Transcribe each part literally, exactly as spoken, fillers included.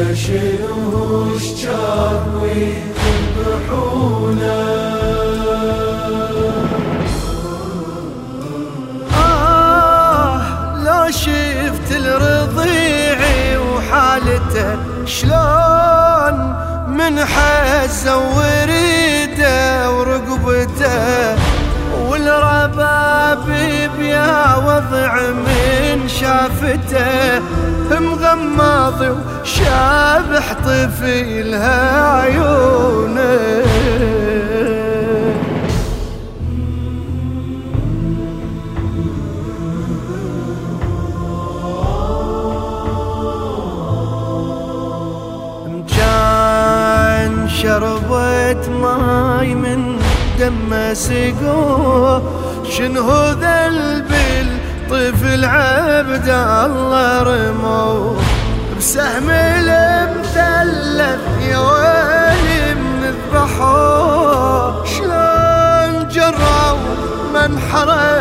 شنوش جار ويذبحونا. آه لو شفت الرضيعي وحالته شلون من حزه وريده ورقبته، والربابيب يا وضع من شافته، مغمض وشابح طفيلها عيونه. مجان شربت ماي من دمه سقوه، شنهو ذنب طفل عبد الله رموه بسهم المثلث يا ويلي من ذبحوه. شلون جروا منحره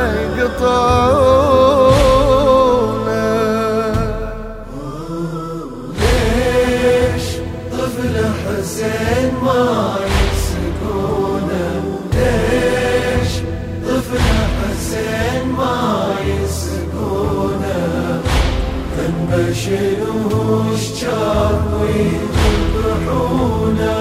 يقطعونه. ليش طفل حسين ما يسقونه؟ ليش طفل حسين ما يسقونه؟ ذنبه شنوش جار ويذبحونا.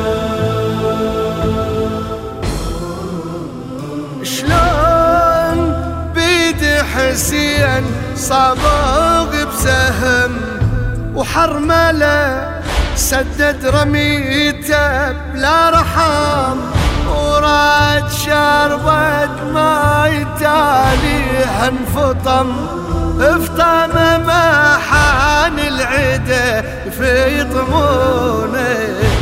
شلون بيد حسين صابغ بسهم وحرمله، سدد رميته بلا رحم، وراد شربت ماي تاليها انفطم، افطم ما حان العده في طمونه.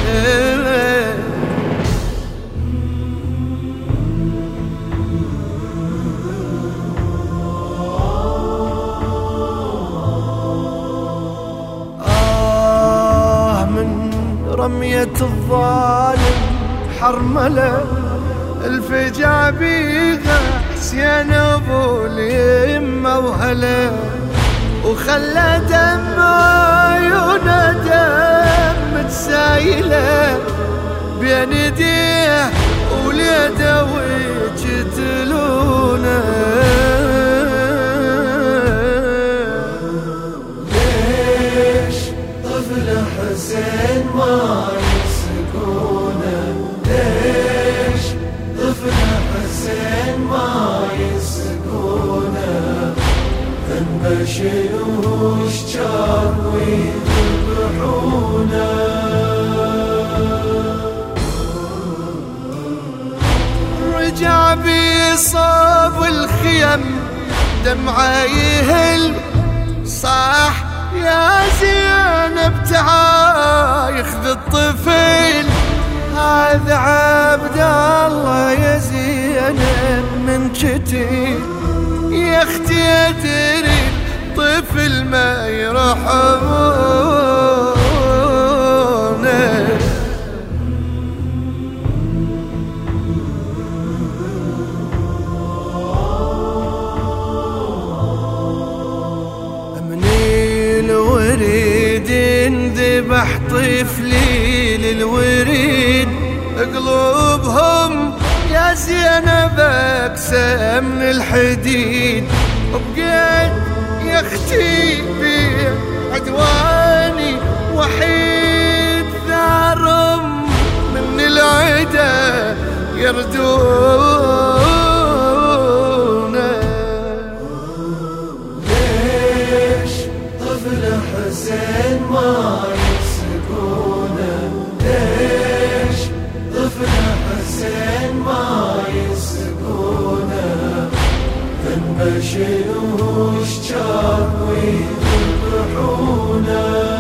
آه من رمية الظالم حرمله، الفجع بيغا حسين ابو اليمه وهله، وخلى دم عيونه دم متسايله بين ايديه وليده ويقتلونه. ليش طفل حسين ما يسقونه؟ ليش طفل حسين ما يسقونه؟ ذنبه شنوش جار ويذبحونا. رجع بصوب الخيم دمعه يهل، صاح يا زينب تعال ياخذ الطفل، هذا عبد الله يا زينب من جتي، يا اختي ادري طفل ما يرحمونه. مني الوريد انذبح طفلي للوريد، قلوبهم يا زينب اكسى من الحديد، وبقيت يا اختي بعدواني وحيد، ثارم من العدا يردونه. ليش طفل حسين ما يسقونه؟ ليش طفل حسين ما يسقونه؟ ذنبه شنوش جار ويذبحونا.